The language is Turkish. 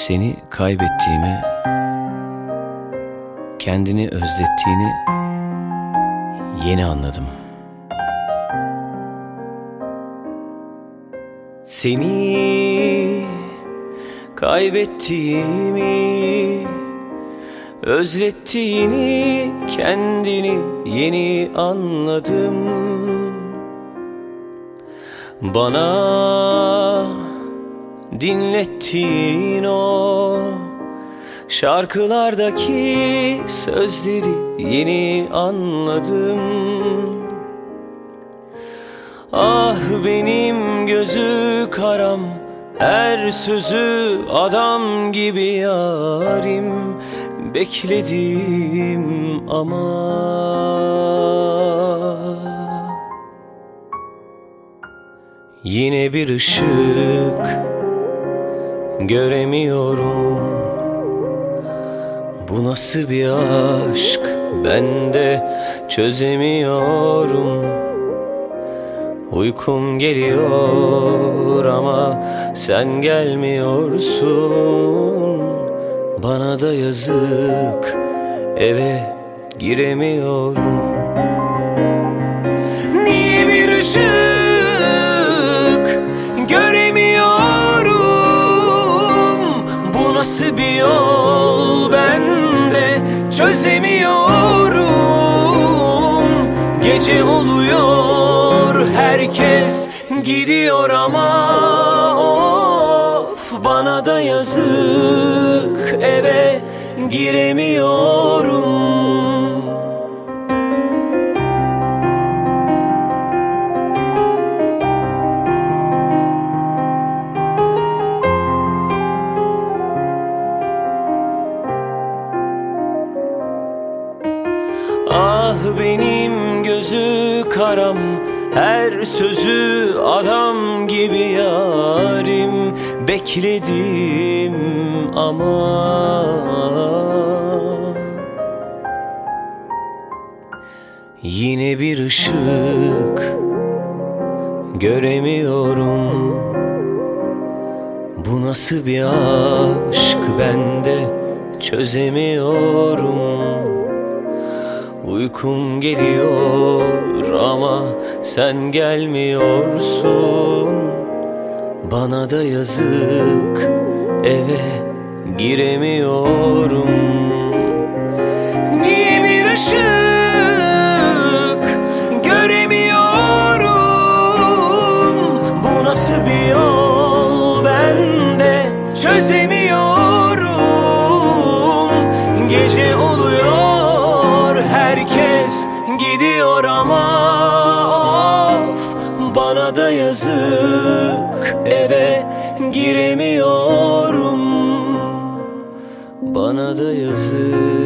Seni kaybettiğimi, kendini özlettiğini yeni anladım. Seni kaybettiğimi, özlettiğini kendini yeni anladım. Bana dinlettiğin o şarkılardaki sözleri yeni anladım. Ah benim gözü karam, her sözü adam gibi yarim, bekledim ama yine bir ışık göremiyorum. Bu nasıl bir aşk, ben de çözemiyorum. Uykum geliyor ama sen gelmiyorsun. Bana da yazık, eve giremiyorum. Niye bir ışık göremiyorum? Bu nasıl bir yol, ben de çözemiyorum. Gece oluyor, herkes gidiyor ama of, bana da yazık, eve giremiyorum. Ah benim gözü karam, her sözü adam gibi yarim, bekledim ama yine bir ışık göremiyorum. Bu nasıl bir aşk, ben de çözemiyorum. Uykum geliyor ama sen gelmiyorsun. Bana da yazık, eve giremiyorum. Niye bir ışık göremiyorum? Bu nasıl bir yol, ben de çözemiyorum. Gece oluyor, herkes gidiyor ama of, bana da yazık, eve giremiyorum. Bana da yazık.